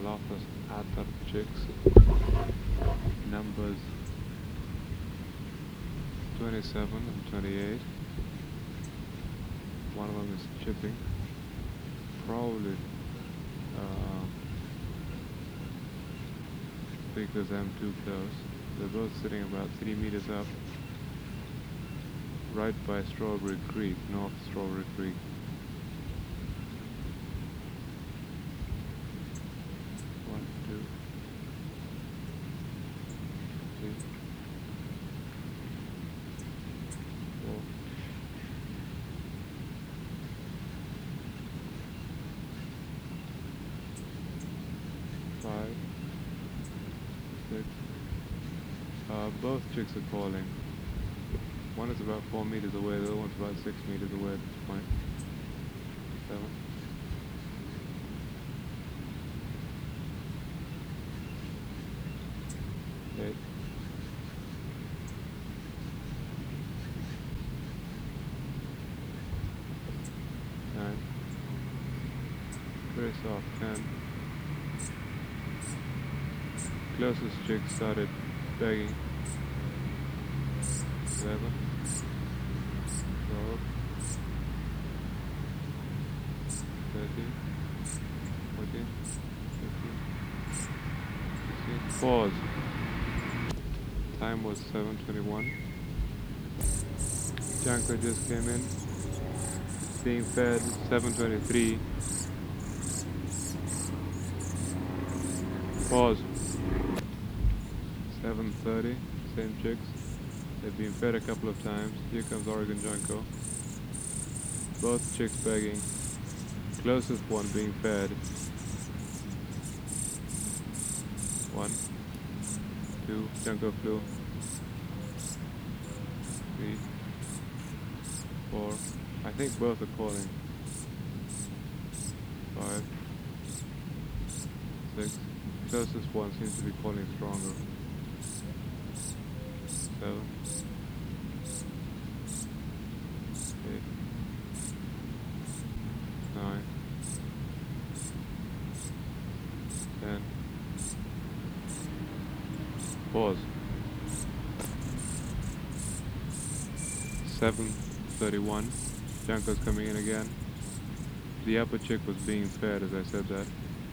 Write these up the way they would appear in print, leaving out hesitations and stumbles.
Loftus Atar chicks. Numbers 27 and 28. One of them is chipping. Probably because I'm too close. They're both sitting about 3 meters up, right by Strawberry Creek, North Strawberry Creek. One, two, three, four, five, six. Both chicks are calling. One is about 4 meters away, the other one's about 6 meters away at this point. 7. 8. 9. Very soft. 10. Closest chick started begging. 11. 12. 13. 14. 15. 16. Pause. Time was 7:21. Janko just came in. Being fed 7:23. Pause. 7:30. Same chicks. They've been fed a couple of times. Here comes Oregon Junko. Both chicks begging. Closest one being fed. 1, 2, Junko flew. 3, 4. I think both are calling. 5, 6. Closest one seems to be calling stronger. 7, 8, 9, 10. Pause. 7:31. Janko's coming in again. The upper chick was being fed as I said that.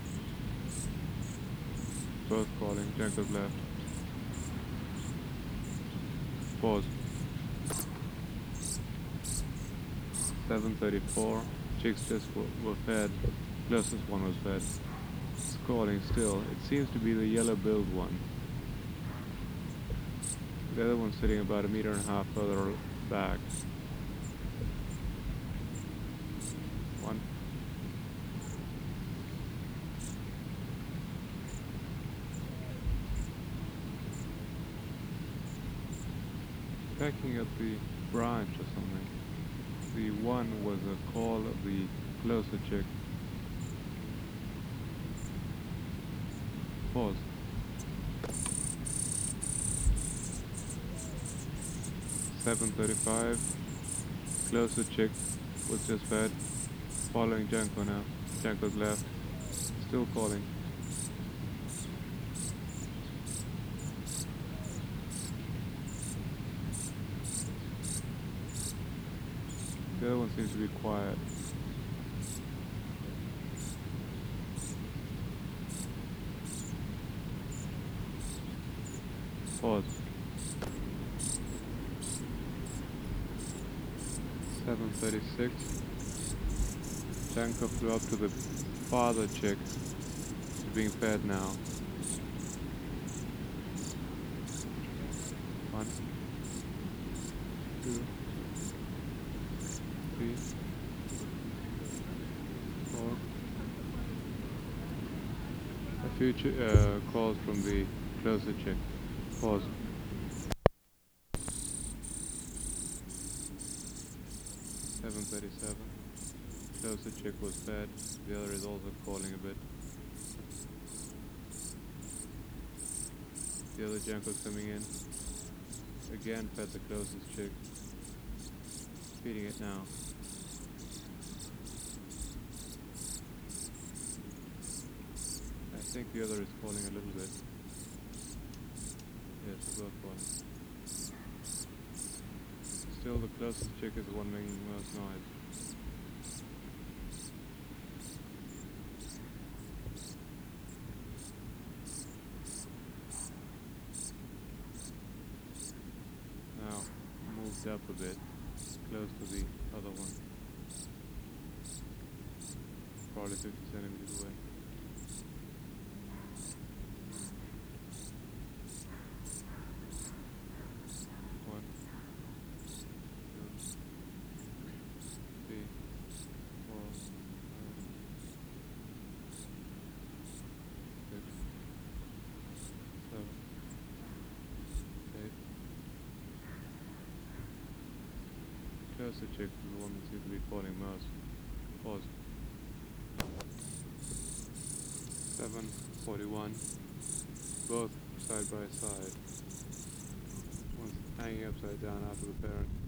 Both calling. Janko's left. Pause. 7:34. Chicks just were fed. Closest one was fed. It's calling still. It seems to be the yellow-billed one. The other one's sitting about 1.5 meters further back. 1. Pecking at the branch or something. The one was a call of the closer chick. Pause. 7:35. Closer chick was just fed. Following Janko now. Janko's left. Still calling. The other one seems to be quiet. Pause. 7:36. Janko flew up to the father chick. She's being fed now. 1, 2, 3, 4. A few calls from the closer chick. Pause. 7:37. Closer chick was fed. The other is also calling a bit. The other Janko's coming in. Again fed the closest chick. Feeding it now. think the other is calling a little bit. Yes, they're both calling. Still, the closest chick is the one making the most noise. Now, moved up a bit, close to the other one. Probably 50 centimeters away. One, two, three, four, five, six, seven, eight. Closer chick is the one that seems to be calling most. Pause. 7:41. Both side by side. One's hanging upside down after the parent.